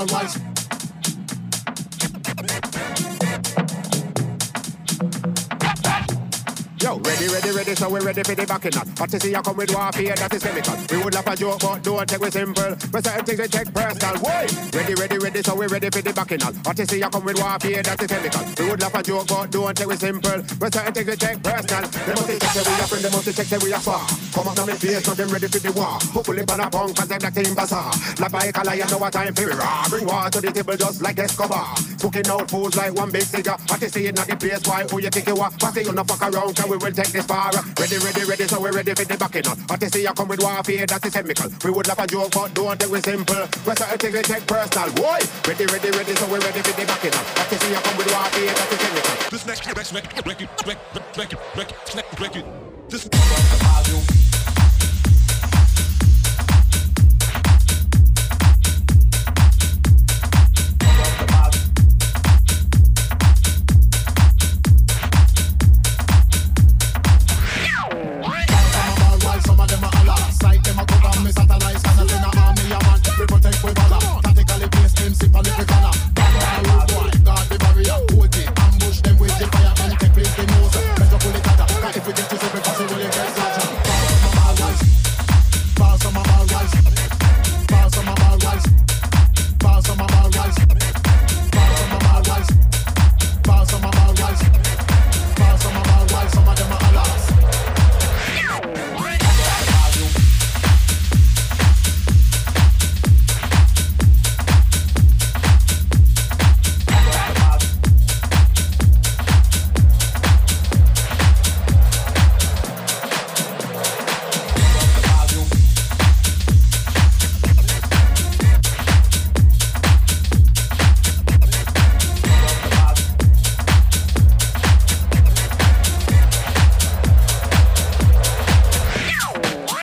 alright. Yo, ready, so we ready for the backing up. What to see you come with warfare, that is chemical. We would laugh a joke, but don't take it simple. But certain things we take personal. Why? Ready, so we ready for the backing up. What to see you come with warfare, that is chemical. We would laugh a joke, but don't take it simple. But certain things we take personal. They must check that we are friend, they must check that we are far. Come up to me face, so them ready for the war. Hopefully pan a punk, cause them like team bazaar. Like by a color, you know what time for raw. Bring war to the table just like Escobar. Smoking out fools like one big cigar. What to see in the place, why? Who you think you are? What say you no fuck around, can we will take this far. Ready, so we're ready for the backing up. What they say you come with warfare, that is chemical. We would laugh a joke, but don't think we simple. We're certain things we take personal. Why? Ready, so we're ready for the backing up. What they say you come with warfare, that is chemical. This next record. This